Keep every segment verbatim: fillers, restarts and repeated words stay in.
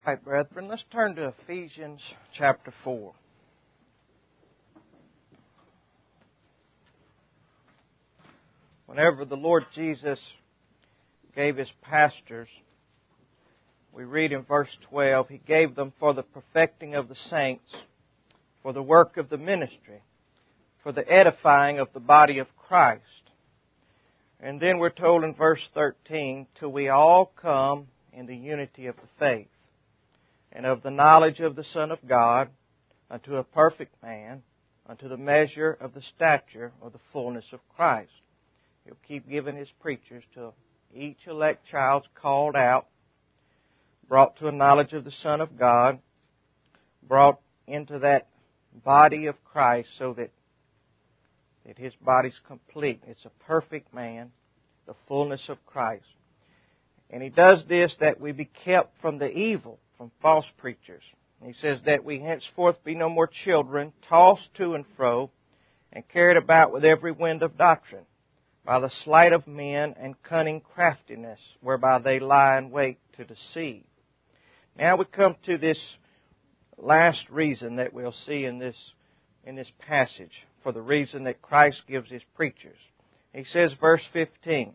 All right, brethren, let's turn to Ephesians chapter four. Whenever the Lord Jesus gave His pastors, we read in verse twelve, He gave them for the perfecting of the saints, for the work of the ministry, for the edifying of the body of Christ. And then we're told in verse thirteen, till we all come in the unity of the faith, and of the knowledge of the Son of God, unto a perfect man, unto the measure of the stature of the fullness of Christ. He'll keep giving His preachers till each elect child's called out, brought to a knowledge of the Son of God, brought into that body of Christ so that, that His body's complete. It's a perfect man, the fullness of Christ. And He does this that we be kept from the evil, from false preachers. He says that we henceforth be no more children, tossed to and fro, and carried about with every wind of doctrine, by the sleight of men and cunning craftiness, whereby they lie in wait to deceive. Now we come to this last reason that we'll see in this, in this passage, for the reason that Christ gives His preachers. He says, verse fifteen,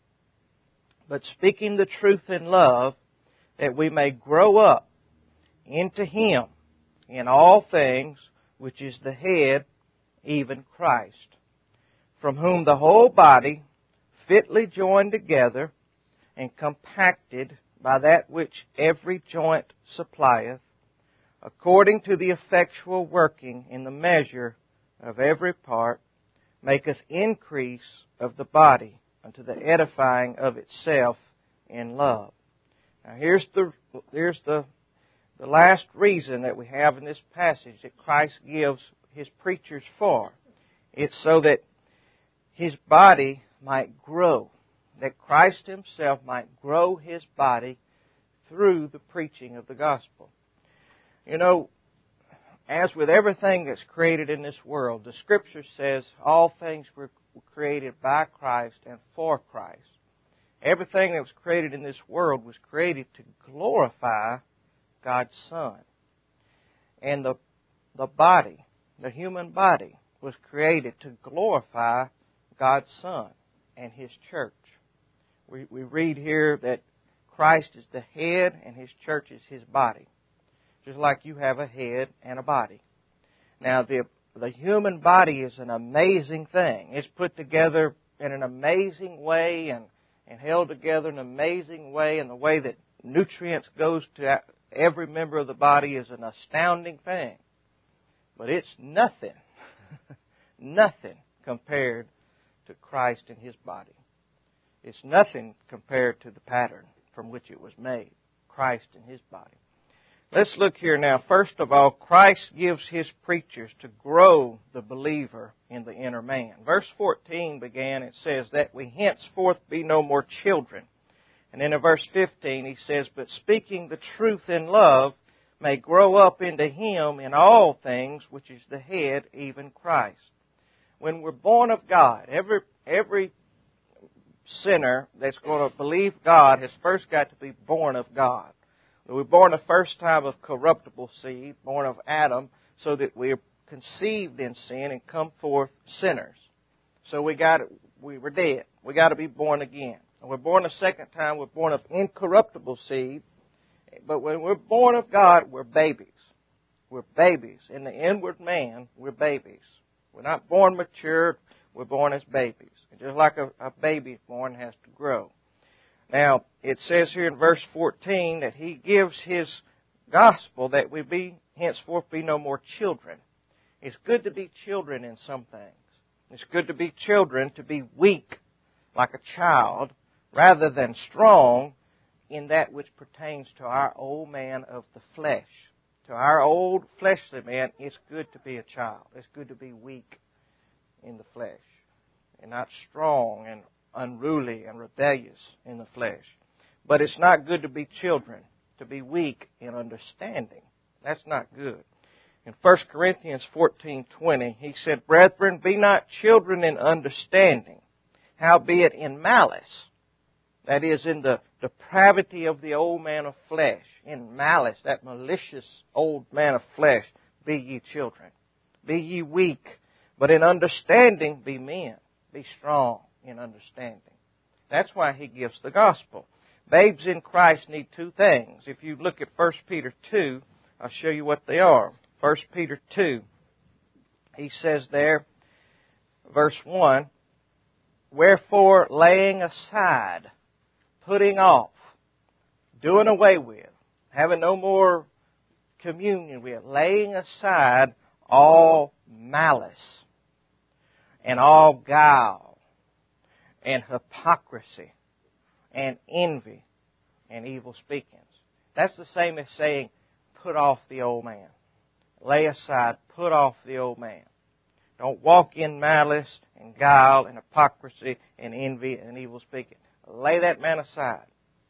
but speaking the truth in love, that we may grow up into Him in all things, which is the head, even Christ, from whom the whole body, fitly joined together and compacted by that which every joint supplieth, according to the effectual working in the measure of every part, maketh increase of the body unto the edifying of itself in love. Now here's the here's the the last reason that we have in this passage that Christ gives His preachers for. It's so that His body might grow, that Christ Himself might grow His body through the preaching of the gospel. You know, as with everything that's created in this world, the Scripture says all things were created by Christ and for Christ. Everything that was created in this world was created to glorify God's Son. And the, the body, the human body, was created to glorify God's Son and His church. We, we read here that Christ is the head and His church is His body. Just like you have a head and a body. Now, the, the human body is an amazing thing. It's put together in an amazing way and, and held together in an amazing way, and the way that nutrients goes to every member of the body is an astounding thing. But it's nothing, nothing compared to Christ and His body. It's nothing compared to the pattern from which it was made, Christ and His body. Let's look here now. First of all, Christ gives His preachers to grow the believer in the inner man. Verse fourteen began, it says, that we henceforth be no more children. And then in verse fifteen He says, but speaking the truth in love may grow up into Him in all things, which is the head, even Christ. When we're born of God, every every sinner that's going to believe God has first got to be born of God. We're born the first time of corruptible seed, born of Adam, so that we're conceived in sin and come forth sinners. So we got we were dead. We got to be born again. And we're born a second time. We're born of incorruptible seed. But when we're born of God, we're babies. We're babies. In the inward man, we're babies. We're not born mature. We're born as babies. And just like a, a baby born has to grow. Now, it says here in verse fourteen that He gives His gospel that we be henceforth be no more children. It's good to be children in some things. It's good to be children, to be weak like a child, rather than strong in that which pertains to our old man of the flesh. To our old fleshly man, it's good to be a child. It's good to be weak in the flesh and not strong and unruly and rebellious in the flesh. But it's not good to be children, to be weak in understanding. That's not good. In First Corinthians fourteen twenty, he said, brethren, be not children in understanding, howbeit in malice. That is, in the depravity of the old man of flesh, in malice, that malicious old man of flesh, be ye children. Be ye weak, but in understanding be men. Be strong in understanding. That's why he gives the gospel. Babes in Christ need two things. If you look at First Peter two, I'll show you what they are. First Peter two, he says there, verse one, wherefore laying aside, putting off, doing away with, having no more communion with, laying aside all malice and all guile and hypocrisy and envy and evil speakings. That's the same as saying, put off the old man. Lay aside, put off the old man. Don't walk in malice and guile and hypocrisy and envy and evil speaking. Lay that man aside.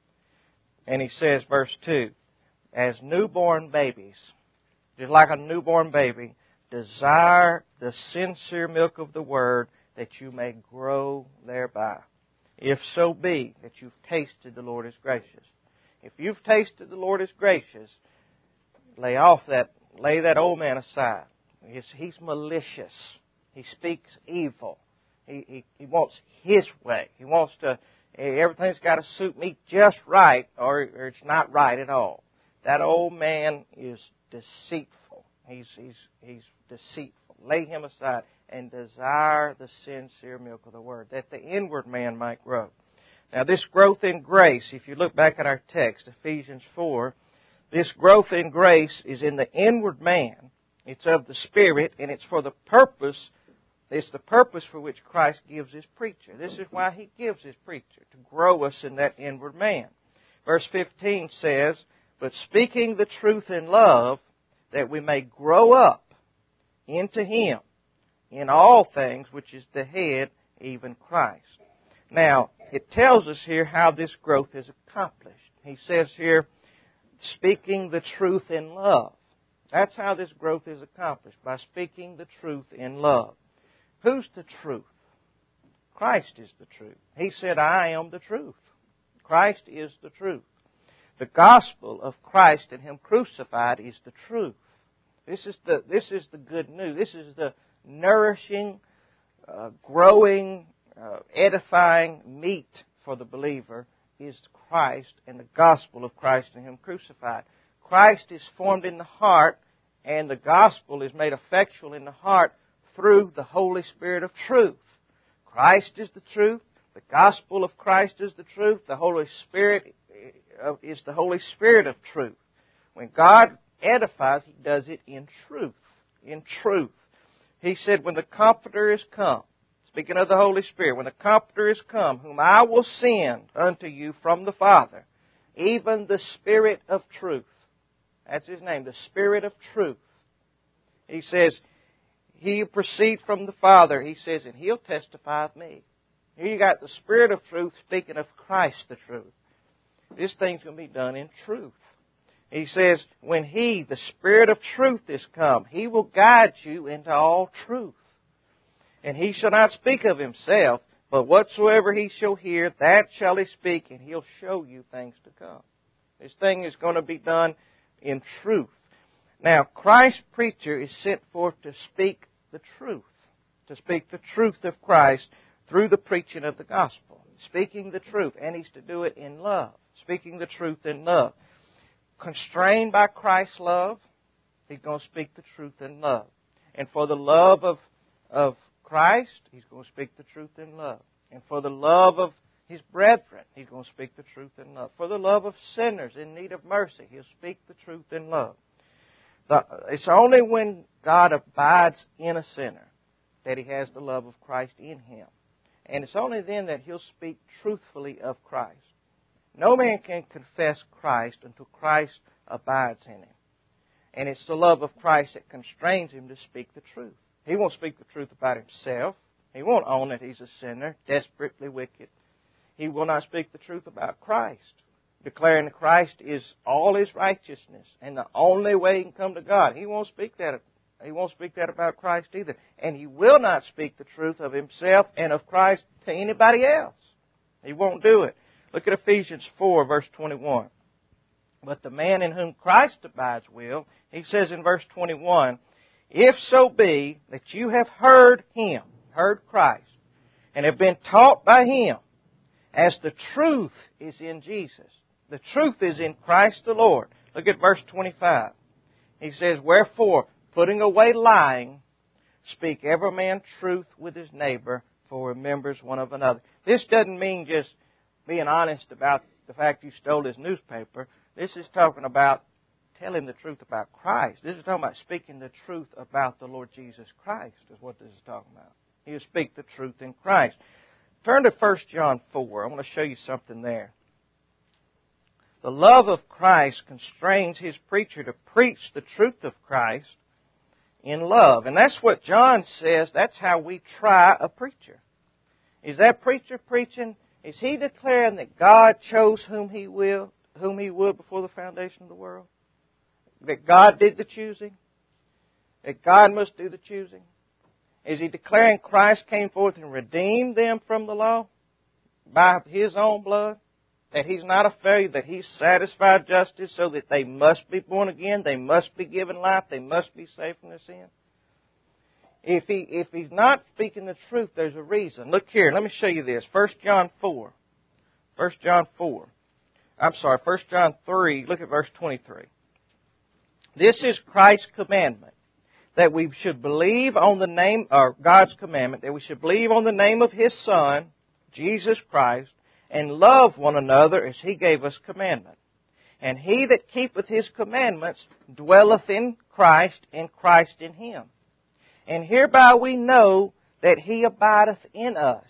And he says, verse two, as newborn babies, just like a newborn baby, desire the sincere milk of the Word that you may grow thereby. If so be that you've tasted the Lord is gracious. If you've tasted the Lord is gracious, lay off that, lay that old man aside. He's, he's malicious. He speaks evil. He, he, he wants his way. He wants to, everything's got to suit me just right, or, or it's not right at all. That old man is deceitful. He's, he's, he's deceitful. Lay him aside and desire the sincere milk of the Word, that the inward man might grow. Now, this growth in grace, if you look back at our text, Ephesians four, this growth in grace is in the inward man. It's of the Spirit, and it's for the purpose, it's the purpose for which Christ gives His preacher. This is why He gives His preacher, to grow us in that inward man. Verse fifteen says, but speaking the truth in love, that we may grow up into Him in all things, which is the head, even Christ. Now, it tells us here how this growth is accomplished. He says here, speaking the truth in love. That's how this growth is accomplished, by speaking the truth in love. Who's the truth? Christ is the truth. He said, I am the truth. Christ is the truth. The gospel of Christ and Him crucified is the truth. This is the, this is the good news. This is the nourishing, uh, growing, uh, edifying meat for the believer is Christ and the gospel of Christ and Him crucified. Christ is formed in the heart, and the gospel is made effectual in the heart through the Holy Spirit of truth. Christ is the truth. The gospel of Christ is the truth. The Holy Spirit is the Holy Spirit of truth. When God edifies, He does it in truth. In truth. He said, when the Comforter is come, speaking of the Holy Spirit, when the Comforter is come, whom I will send unto you from the Father, even the Spirit of truth. That's His name, the Spirit of truth. He says, He proceeds from the Father, He says, and He'll testify of me. Here you got the Spirit of truth speaking of Christ the truth. This thing's going to be done in truth. He says, when He, the Spirit of truth, is come, He will guide you into all truth. And He shall not speak of Himself, but whatsoever He shall hear, that shall He speak, and He'll show you things to come. This thing is going to be done in truth. Now, Christ's preacher is sent forth to speak the truth, to speak the truth of Christ through the preaching of the gospel, speaking the truth, and he's to do it in love, speaking the truth in love. Constrained by Christ's love, he's going to speak the truth in love. And for the love of, of Christ, he's going to speak the truth in love. And for the love of his brethren, he's going to speak the truth in love. For the love of sinners in need of mercy, he'll speak the truth in love. The, it's only when God abides in a sinner that he has the love of Christ in him. And it's only then that he'll speak truthfully of Christ. No man can confess Christ until Christ abides in him. And it's the love of Christ that constrains him to speak the truth. He won't speak the truth about himself. He won't own that he's a sinner, desperately wicked. He will not speak the truth about Christ, declaring that Christ is all his righteousness and the only way he can come to God. He won't speak that. He won't speak that about Christ either. And he will not speak the truth of himself and of Christ to anybody else. He won't do it. Look at Ephesians four, verse twenty-one. But the man in whom Christ abides will, he says in verse twenty-one, if so be that you have heard Him, heard Christ, and have been taught by Him, as the truth is in Jesus. The truth is in Christ the Lord. Look at verse twenty-five. He says, wherefore, putting away lying, speak every man truth with his neighbor, for we're members one of another. This doesn't mean just being honest about the fact you stole his newspaper. This is talking about telling the truth about Christ. This is talking about speaking the truth about the Lord Jesus Christ, is what this is talking about. You speak the truth in Christ. Turn to First John four. I want to show you something there. The love of Christ constrains his preacher to preach the truth of Christ in love. And that's what John says. That's how we try a preacher. Is that preacher preaching? Is he declaring that God chose whom he will, whom he would before the foundation of the world? That God did the choosing? That God must do the choosing? Is he declaring Christ came forth and redeemed them from the law by His own blood? That He's not a failure, that He's satisfied justice so that they must be born again, they must be given life, they must be saved from their sin? If he if He's not speaking the truth, there's a reason. Look here, let me show you this. First John four. First John four. I'm sorry, First John three, look at verse twenty-three. This is Christ's commandment, that we should believe on the name, or God's commandment, that we should believe on the name of His Son, Jesus Christ, and love one another as He gave us commandment. And he that keepeth His commandments dwelleth in Christ, and Christ in him. And hereby we know that He abideth in us,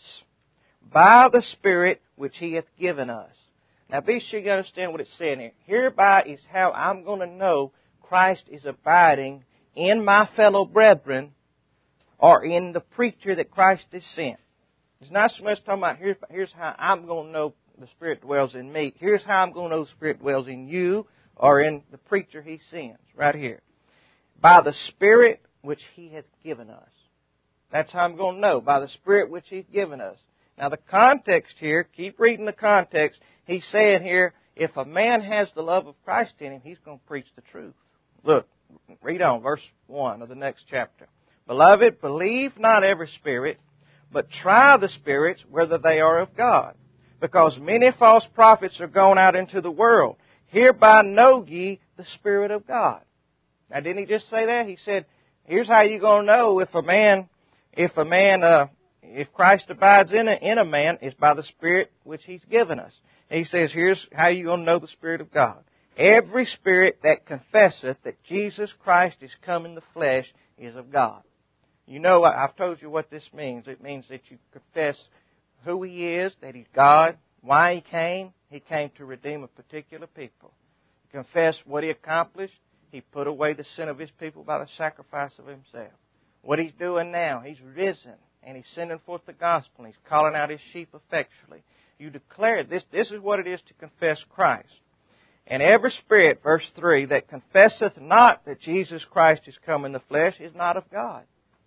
by the Spirit which He hath given us. Now be sure you understand what it's saying here. Hereby is how I'm going to know Christ is abiding in my fellow brethren, or in the preacher that Christ has sent. It's not so much talking about here's, here's how I'm going to know the Spirit dwells in me. Here's how I'm going to know the Spirit dwells in you, or in the preacher He sends. Right here. By the Spirit which He hath given us. That's how I'm going to know. By the Spirit which He's given us. Now the context here, keep reading the context. He's saying here, if a man has the love of Christ in him, he's going to preach the truth. Look, read on, verse one of the next chapter. Beloved, believe not every spirit, but try the spirits whether they are of God. Because many false prophets are gone out into the world. Hereby know ye the Spirit of God. Now didn't he just say that? He said, here's how you're going to know if a man, if a man, uh, if Christ abides in a, in a man, is by the Spirit which He's given us. And he says, here's how you're going to know the Spirit of God. Every spirit that confesseth that Jesus Christ is come in the flesh is of God. You know, I've told you what this means. It means that you confess who He is, that He's God, why He came. He came to redeem a particular people. You confess what He accomplished. He put away the sin of His people by the sacrifice of Himself. What He's doing now, He's risen, and He's sending forth the gospel, and He's calling out His sheep effectually. You declare this. This is what it is to confess Christ. And every spirit, verse three, that confesseth not that Jesus Christ is come in the flesh is not of God.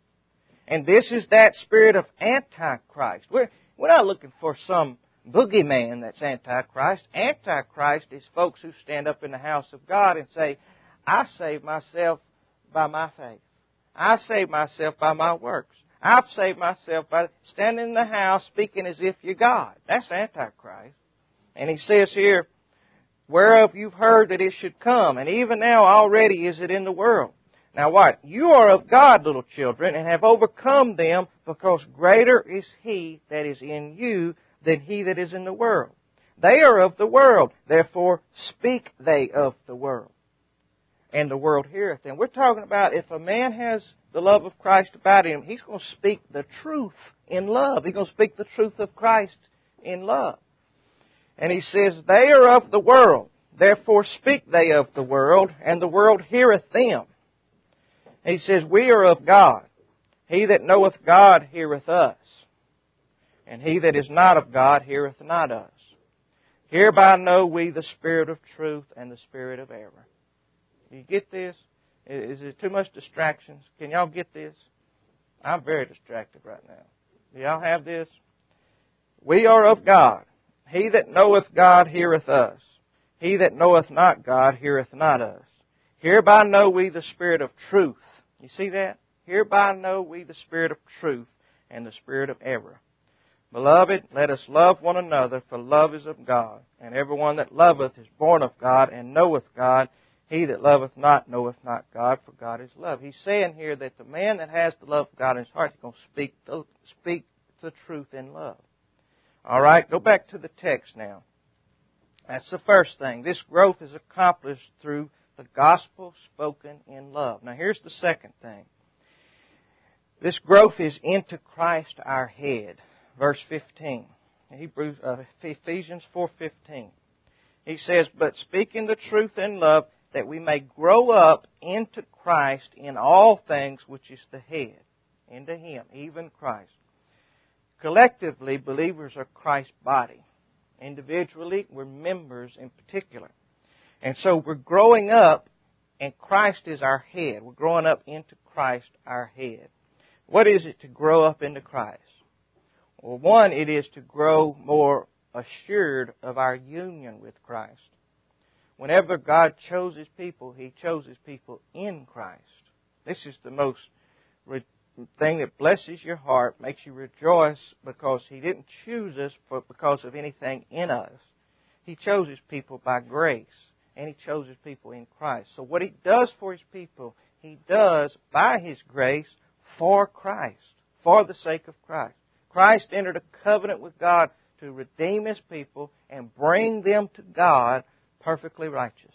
And this is that spirit of Antichrist. We're, we're not looking for some boogeyman that's Antichrist. Antichrist is folks who stand up in the house of God and say, I save myself by my faith. I save myself by my works. I've saved myself by standing in the house speaking as if you're God. That's Antichrist. And he says here, whereof you've heard that it should come, and even now already is it in the world. Now what? You are of God, little children, and have overcome them, because greater is He that is in you than he that is in the world. They are of the world, therefore speak they of the world. And the world heareth them. We're talking about if a man has the love of Christ about him, he's going to speak the truth in love. He's going to speak the truth of Christ in love. And he says, they are of the world, therefore speak they of the world, and the world heareth them. He says, we are of God. He that knoweth God heareth us. And he that is not of God heareth not us. Hereby know we the spirit of truth and the spirit of error. Do you get this? Is there too much distractions? Can y'all get this? I'm very distracted right now. Do y'all have this? We are of God. He that knoweth God heareth us. He that knoweth not God heareth not us. Hereby know we the spirit of truth. You see that? Hereby know we the spirit of truth and the spirit of error. Beloved, let us love one another, for love is of God. And everyone that loveth is born of God and knoweth God. He that loveth not knoweth not God, for God is love. He's saying here that the man that has the love of God in his heart is going to speak the, speak the truth in love. All right, go back to the text now. That's the first thing. This growth is accomplished through the gospel spoken in love. Now here's the second thing. This growth is into Christ our head. Verse fifteen, Hebrews, uh, Ephesians four fifteen. He says, "But speaking the truth in love, that we may grow up into Christ in all things, which is the head." Into Him, even Christ. Collectively, believers are Christ's body. Individually, we're members in particular. And so we're growing up, and Christ is our head. We're growing up into Christ our head. What is it to grow up into Christ? Well, one, it is to grow more assured of our union with Christ. Whenever God chose His people, He chose His people in Christ. This is the most re- thing that blesses your heart, makes you rejoice, because He didn't choose us for, because of anything in us. He chose His people by grace, and He chose His people in Christ. So what He does for His people, He does by His grace for Christ, for the sake of Christ. Christ entered a covenant with God to redeem His people and bring them to God perfectly righteous.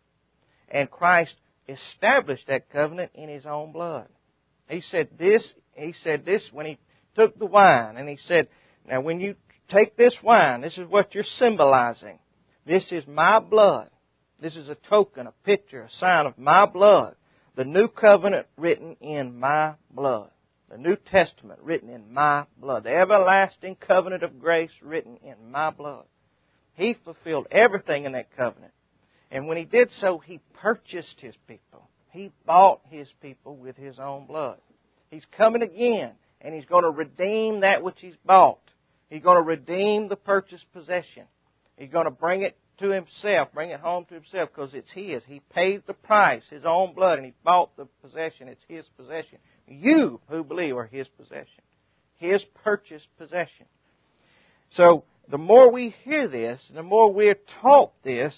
And Christ established that covenant in His own blood. He said this, He said this when He took the wine, and He said, now when you take this wine, this is what you're symbolizing. This is my blood. This is a token, a picture, a sign of my blood. The new covenant written in my blood. The New Testament written in my blood. The everlasting covenant of grace written in my blood. He fulfilled everything in that covenant. And when He did so, He purchased His people. He bought His people with His own blood. He's coming again, and He's going to redeem that which He's bought. He's going to redeem the purchased possession. He's going to bring it to Himself, bring it home to Himself, because it's His. He paid the price, His own blood, and He bought the possession. It's His possession. You who believe are His possession. His purchased possession. So the more we hear this, the more we're taught this,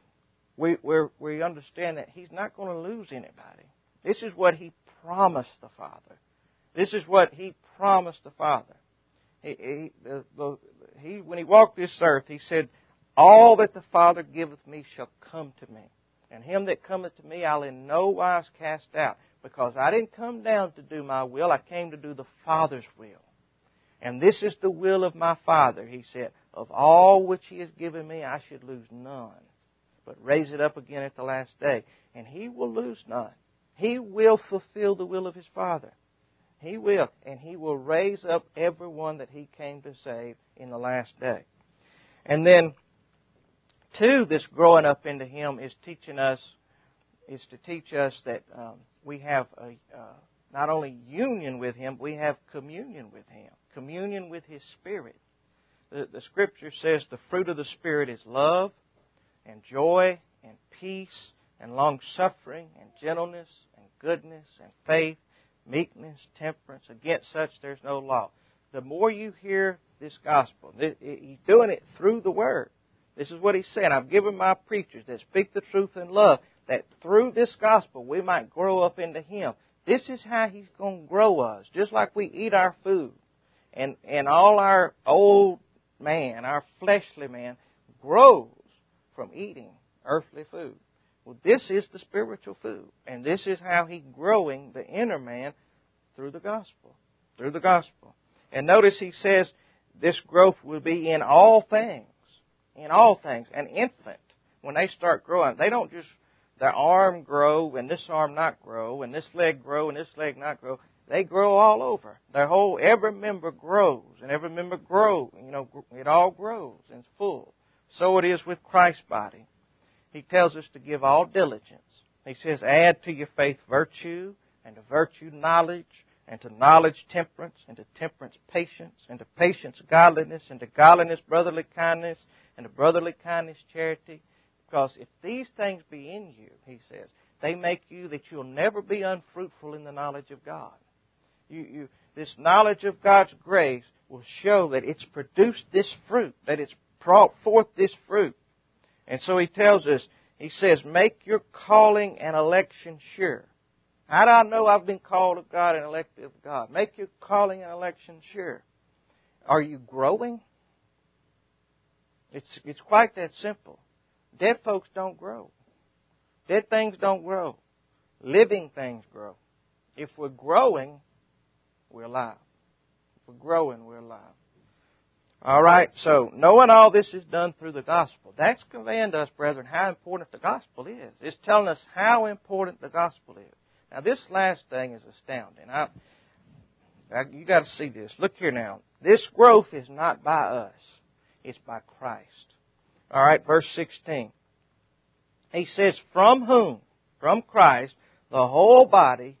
we we're, we understand that He's not going to lose anybody. This is what He promised the Father. This is what He promised the Father. He, he, the, the, he when He walked this earth, He said, "All that the Father giveth me shall come to me. And him that cometh to me I'll in no wise cast out. Because I didn't come down to do my will, I came to do the Father's will. And this is the will of my Father," He said, "of all which He has given me, I should lose none, but raise it up again at the last day." And He will lose none. He will fulfill the will of His Father. He will. And He will raise up everyone that He came to save in the last day. And then, two, this growing up into Him is teaching us, is to teach us that um, we have a, uh, not only union with Him, we have communion with Him. Communion with His Spirit. The, the Scripture says the fruit of the Spirit is love and joy and peace and long-suffering and gentleness and goodness and faith, meekness, temperance. Against such there's no law. The more you hear this gospel, He's doing it through the Word. This is what He said. "I've given my preachers that speak the truth in love, that through this gospel we might grow up into Him." This is how He's going to grow us. Just like we eat our food. And, and all our old man, our fleshly man, grows from eating earthly food. Well, this is the spiritual food. And this is how He's growing the inner man through the gospel. Through the gospel. And notice He says this growth will be in all things. In all things. An infant, when they start growing, they don't just, their arm grow and this arm not grow, and this leg grow and this leg not grow. They grow all over. Their whole, every member grows, and every member grows. You know, it all grows and is full. So it is with Christ's body. He tells us to give all diligence. He says, add to your faith virtue, and to virtue knowledge, and to knowledge temperance, and to temperance patience, and to patience godliness, and to godliness brotherly kindness, and to brotherly kindness charity. Because if these things be in you, he says, they make you that you'll never be unfruitful in the knowledge of God. You, you, this knowledge of God's grace will show that it's produced this fruit, that it's brought forth this fruit. And so he tells us, he says, make your calling and election sure. How do I know I've been called of God and elected of God? Make your calling and election sure. Are you growing? It's, it's quite that simple. Dead folks don't grow. Dead things don't grow. Living things grow. If we're growing, we're alive. If we're growing, we're alive. All right, so knowing all this is done through the gospel. That's conveying to us, brethren, how important the gospel is. It's telling us how important the gospel is. Now, this last thing is astounding. I, I, you got to see this. Look here now. This growth is not by us. It's by Christ. All right, verse sixteen. He says, from whom, from Christ, the whole body,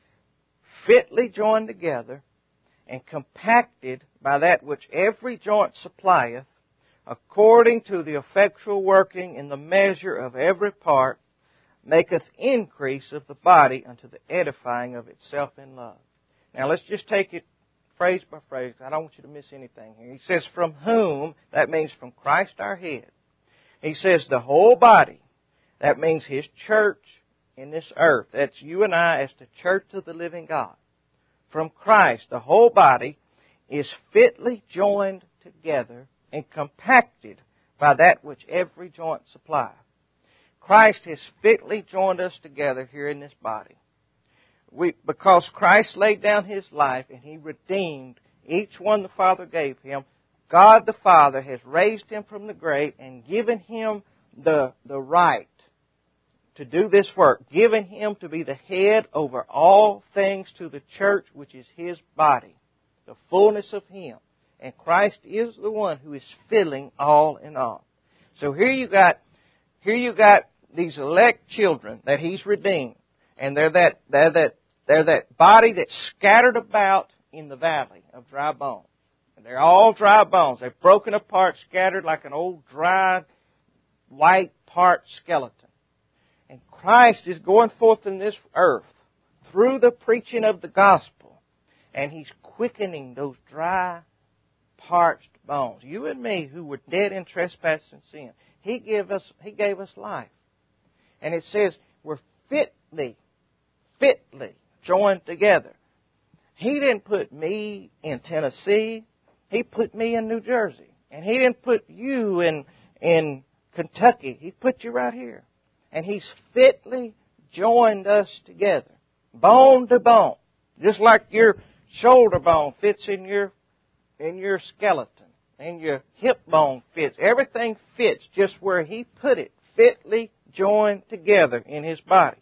fitly joined together and compacted by that which every joint supplieth, according to the effectual working in the measure of every part, maketh increase of the body unto the edifying of itself in love. Now let's just take it phrase by phrase. I don't want you to miss anything here. He says, from whom, that means from Christ our head. He says the whole body, that means His church in this earth. That's you and I as the church of the living God. From Christ, the whole body is fitly joined together and compacted by that which every joint supplies. Christ has fitly joined us together here in this body. We, because Christ laid down His life and He redeemed each one the Father gave Him, God the Father has raised Him from the grave and given Him the, the right to do this work, given Him to be the head over all things to the church, which is His body, the fullness of Him. And Christ is the one who is filling all in all. So here you got, here you got these elect children that He's redeemed, and they're that, they're that, they're that body that's scattered about in the valley of dry bones. And they're all dry bones. They're broken apart, scattered like an old dry, white part skeleton. And Christ is going forth in this earth through the preaching of the gospel, and He's quickening those dry, parched bones. You and me, who were dead in trespass and sin, He gave us, He gave us life. And it says we're fitly, fitly joined together. He didn't put me in Tennessee. He put me in New Jersey. And He didn't put you in, in Kentucky. He put you right here. And He's fitly joined us together, bone to bone, just like your shoulder bone fits in your in your skeleton, and your hip bone fits. Everything fits just where He put it, fitly joined together in His body.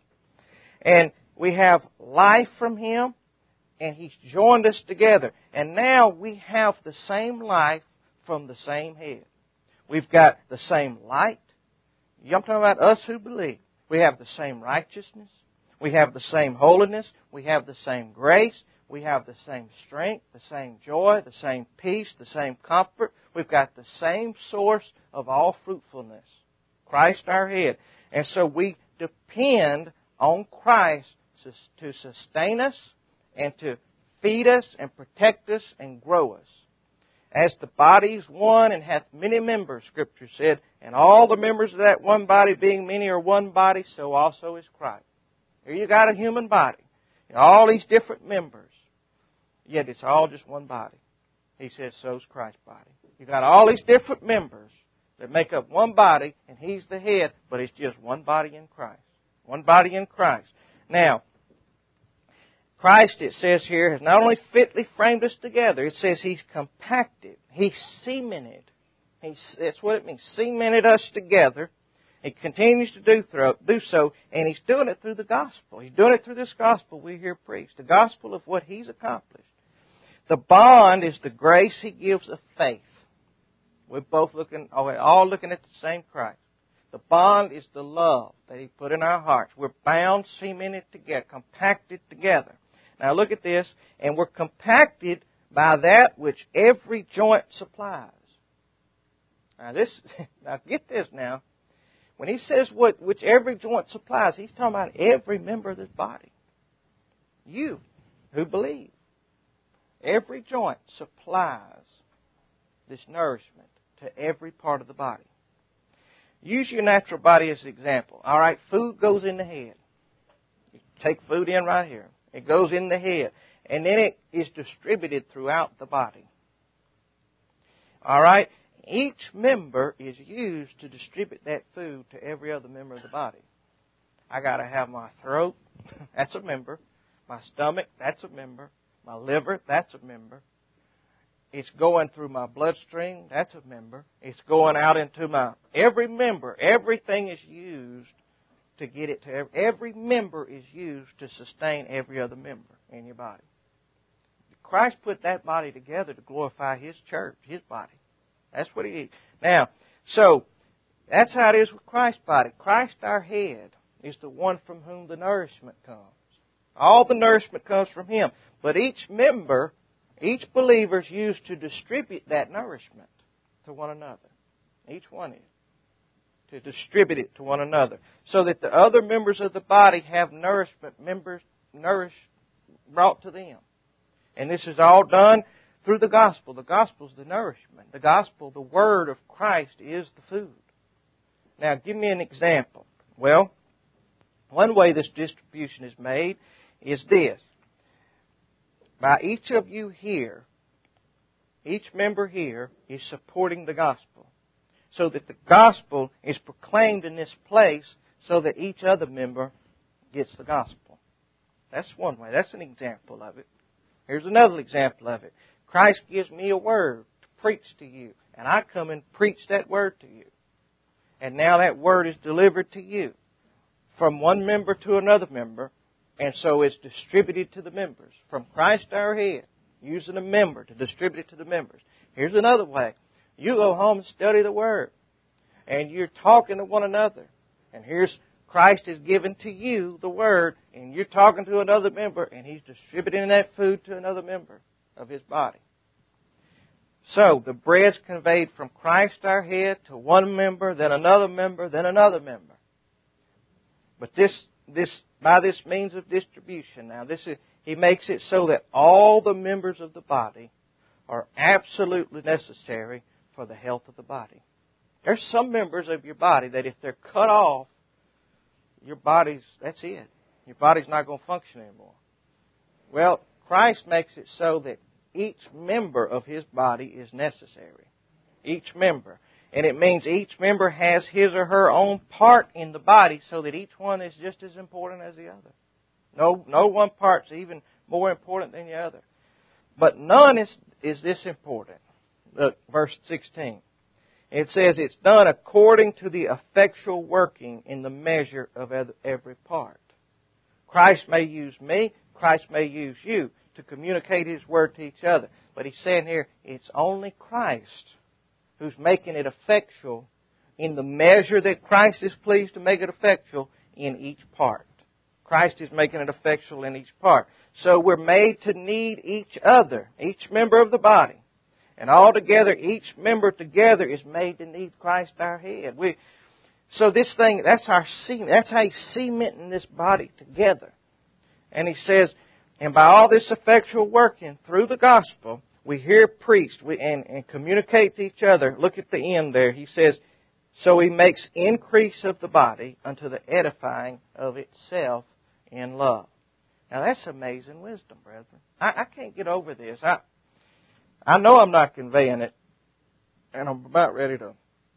And we have life from Him, and He's joined us together. And now we have the same life from the same head. We've got the same light. I'm talking about us who believe. We have the same righteousness. We have the same holiness. We have the same grace. We have the same strength, the same joy, the same peace, the same comfort. We've got the same source of all fruitfulness, Christ our head. And so we depend on Christ to sustain us and to feed us and protect us and grow us. As the body is one and hath many members, Scripture said, and all the members of that one body being many are one body, so also is Christ. Here you got a human body, and all these different members, yet it's all just one body. He says, so's Christ's body. You got all these different members that make up one body, and He's the head, but it's just one body in Christ. One body in Christ. Now, Christ, it says here, has not only fitly framed us together, it says He's compacted. He's cemented. He's, that's what it means, cemented us together. He continues to do, through, do so, and He's doing it through the gospel. He's doing it through this gospel we hear preached, the gospel of what He's accomplished. The bond is the grace He gives of faith. We're both looking, all looking at the same Christ. The bond is the love that He put in our hearts. We're bound, cemented together, compacted together. Now look at this. And we're compacted by that which every joint supplies. Now this, now get this now. When he says what which every joint supplies, he's talking about every member of this body. You who believe. Every joint supplies this nourishment to every part of the body. Use your natural body as an example. All right, food goes in the head. You take food in right here. It goes in the head. And then it is distributed throughout the body. All right, each member is used to distribute that food to every other member of the body. I got to have my throat. That's a member. My stomach. That's a member. My liver, that's a member. It's going through my bloodstream, that's a member. It's going out into my... Every member, everything is used to get it to... Every, every member is used to sustain every other member in your body. Christ put that body together to glorify His church, His body. That's what He did. Now, so, that's how it is with Christ's body. Christ, our head, is the one from whom the nourishment comes. All the nourishment comes from Him. But each member, each believer is used to distribute that nourishment to one another. Each one is. To distribute it to one another. So that the other members of the body have nourishment, members nourished, brought to them. And this is all done through the gospel. The gospel is the nourishment. The gospel, the word of Christ, is the food. Now, give me an example. Well, one way this distribution is made is this. By each of you here, each member here is supporting the gospel. So that the gospel is proclaimed in this place so that each other member gets the gospel. That's one way. That's an example of it. Here's another example of it. Christ gives me a word to preach to you. And I come and preach that word to you. And now that word is delivered to you from one member to another member. And so it's distributed to the members. From Christ our head, using a member to distribute it to the members. Here's another way. You go home and study the Word. And you're talking to one another. And here's Christ is given to you the Word. And you're talking to another member. And He's distributing that food to another member of His body. So the bread's conveyed from Christ our head to one member, then another member, then another member. But this this by this means of distribution, now this is, He makes it so that all the members of the body are absolutely necessary for the health of the body. There's some members of your body that if they're cut off, your body's, that's it. Your body's not going to function anymore. Well, Christ makes it so that each member of His body is necessary. Each member. And it means each member has his or her own part in the body so that each one is just as important as the other. No, no one part's even more important than the other. But none is, is this important. Look, verse sixteen. It says it's done according to the effectual working in the measure of every part. Christ may use me, Christ may use you to communicate His Word to each other. But He's saying here, it's only Christ who's making it effectual in the measure that Christ is pleased to make it effectual in each part. Christ is making it effectual in each part. So we're made to need each other, each member of the body. And all together, each member together is made to need Christ our head. We, so this thing, that's our cement. That's how He's cementing this body together. And He says, and by all this effectual working through the gospel, we hear preached we, and, and communicate to each other. Look at the end there. He says, so He makes increase of the body unto the edifying of itself in love. Now that's amazing wisdom, brethren. I, I can't get over this. I I know I'm not conveying it, and I'm about ready to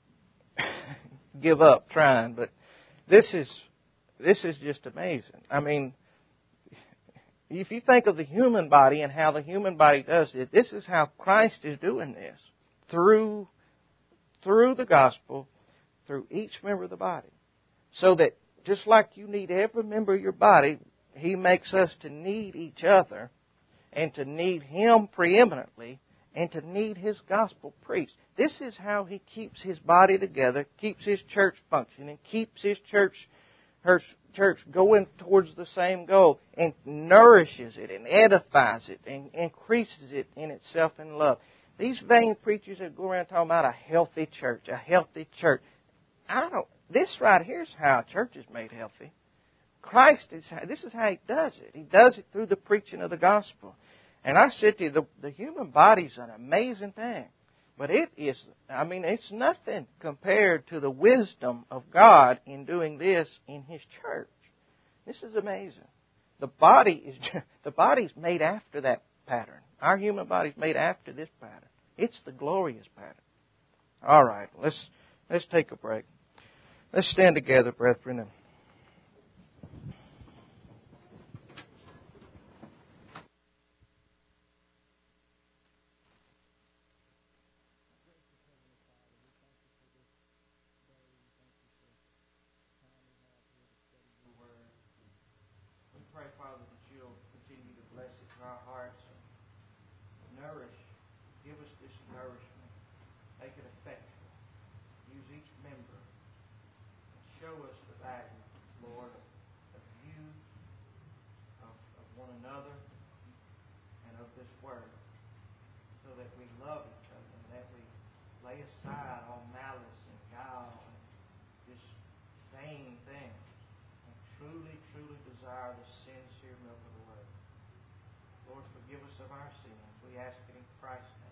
give up trying, but this is this is just amazing. I mean, if you think of the human body and how the human body does it, this is how Christ is doing this. Through, through the gospel, through each member of the body. So that just like you need every member of your body, He makes us to need each other and to need Him preeminently and to need His gospel preached. This is how He keeps His body together, keeps His church functioning, keeps His church church going towards the same goal and nourishes it and edifies it and increases it in itself in love. These vain preachers that go around talking about a healthy church, a healthy church. I don't. This right here is how a church is made healthy. Christ is. This is how He does it. He does it through the preaching of the gospel. And I said to you, the, the human body is an amazing thing. But it is, I mean, it's nothing compared to the wisdom of God in doing this in His church. This is amazing. The body is the body's made after that pattern. Our human body's made after this pattern. It's the glorious pattern. All right, let's let's take a break. Let's stand together, brethren. And pray, Father, that You'll continue to bless it to our hearts. Nourish. Give us this nourishment. Make it effectual. Use each member. Show us the value, Lord, of, of You, of, of one another, and of this Word, so that we love each other and that we lay aside all malice and guile and this vain thing, and truly, truly desire the sincere milk of the Word. Lord, forgive us of our sins. We ask it in Christ's name.